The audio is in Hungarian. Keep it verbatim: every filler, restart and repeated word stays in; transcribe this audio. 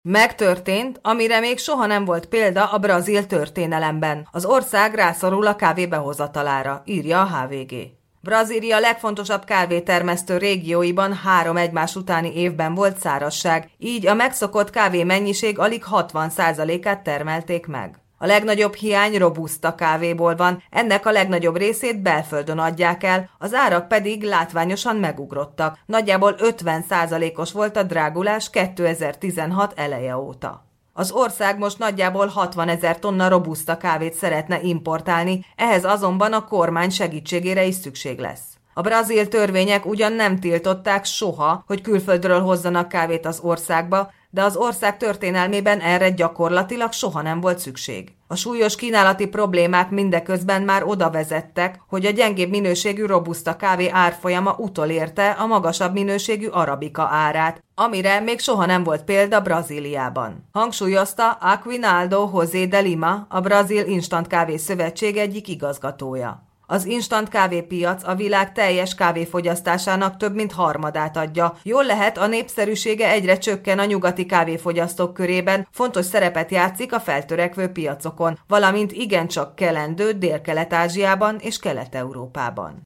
Megtörtént, amire még soha nem volt példa a brazil történelemben. Az ország rászorul a kávé behozatalára, írja a há vé gé. Brazília legfontosabb kávétermesztő régióiban három egymás utáni évben volt szárazság, így a megszokott kávé mennyiség alig hatvan százalékát termelték meg. A legnagyobb hiány robusta kávéból van, ennek a legnagyobb részét belföldön adják el, az árak pedig látványosan megugrottak. Nagyjából ötven százalékos volt a drágulás kétezer-tizenhat eleje óta. Az ország most nagyjából hatvanezer tonna robusta kávét szeretne importálni, ehhez azonban a kormány segítségére is szükség lesz. A brazil törvények ugyan nem tiltották soha, hogy külföldről hozzanak kávét az országba, de az ország történelmében erre gyakorlatilag soha nem volt szükség. A súlyos kínálati problémák mindeközben már oda vezettek, hogy a gyengébb minőségű robusta kávé árfolyama utolérte a magasabb minőségű arabika árát, amire még soha nem volt példa Brazíliában. Hangsúlyozta Aquinaldo José de Lima, a Brazil Instant Kávé Szövetség egyik igazgatója. Az instant kávépiac a világ teljes kávéfogyasztásának több mint harmadát adja. Jól lehet, a népszerűsége egyre csökken a nyugati kávéfogyasztók körében, fontos szerepet játszik a feltörekvő piacokon, valamint igencsak kelendő Dél-Kelet-Ázsiában és Kelet-Európában.